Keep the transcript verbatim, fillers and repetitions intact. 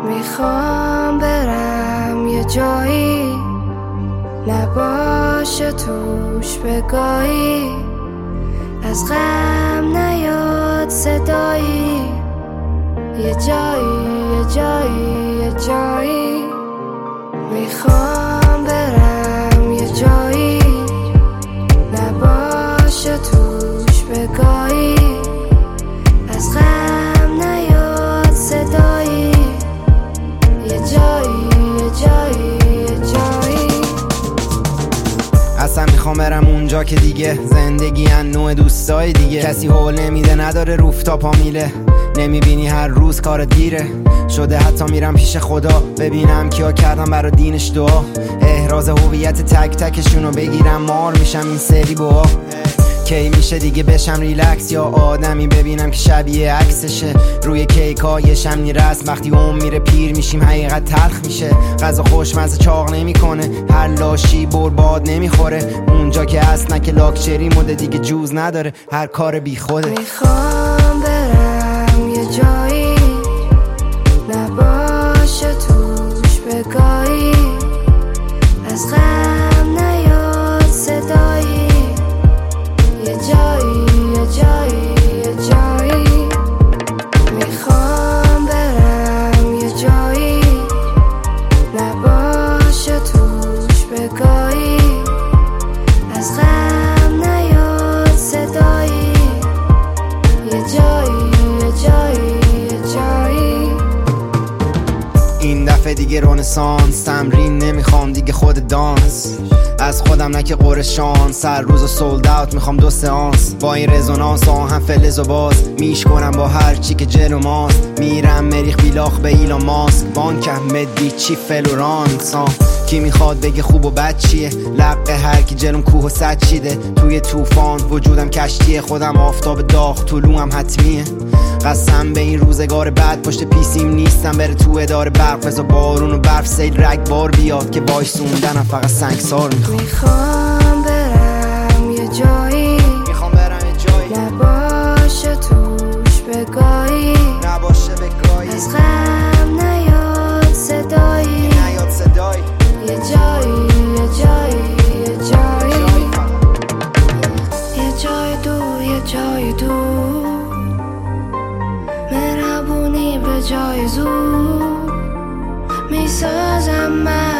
میخوام برم یه جایی نباشه توش بگاهی، از غم نیاد صدایی، یه جایی یه جایی یه جایی. میخوام برم یه جایی نباشه توش بگاهی، از غم نیاد صدایی، یه جایی یه جایی یه جایی. اصلا میخوام برم اونجا که دیگه زندگی ان نوع دوستای دیگه، کسی حول نمیده نداره روفتاپا میله، نمیبینی هر روز کار دیره شده، حتی میرم پیش خدا ببینم کیا کردم برا دینش دعا، احراز هویت تک تکشونو بگیرم مار میشم این سری با کی میشه دیگه بشم ریلکس، یا آدمی ببینم که شبیه عکسشه روی کیکایشم نیرست، وقتی اون میره پیر میشیم حقیقت تلخ میشه، غذا خوشمزه چاق نمیکنه، هر لاشی برباد نمیخوره، اونجا که اصلا که لاکچری مده دیگه جوز نداره، هر کار بی خوده. میخوام برم یه جایی نباشه توش بگاهی، از غم نیاد صدایی، یه جایی یه جایی یه جایی. میخوام برم یه جایی نباشه توش بگاهی، از غم نیاد صدایی، یه جایی یه جایی یه جایی. این دفعه دیگه رنسانس تمرین نمیخوام دیگه خود دانس، از خودم نه که قرشان سر روز و سولد اوت میخوام دو سانس، با این رزونانس آهن فلز و باز میش کنم با هر چی که جلو ماست، میرم مریخ بیلاخ به ایلان ماسک، بانکم مدی چی فلورانس. کی میخواد بگه خوب و بد چیه، لقه هر کی جلوم کوه و سد چیده، توی طوفان وجودم کشتیه، خودم آفتاب داغ طلوعم حتمیه، قسم به این روزگار بعد پشت پیسیم نیستم بره تو اداره برق، بزا بارون و برف سیل رگبار بیاد که وایسوندنم فقط سنگسار میخوام. میخوام برم یه جایی میخوام برم یه جایی نباشه توش بگاهی، نباشه بگاهی، از غم نیاد صدایی، نیاد صدایی، یه جایی یه جایی یه جایی، یه جای دور یه جای دور، مهربونی به جای زور، میسازم من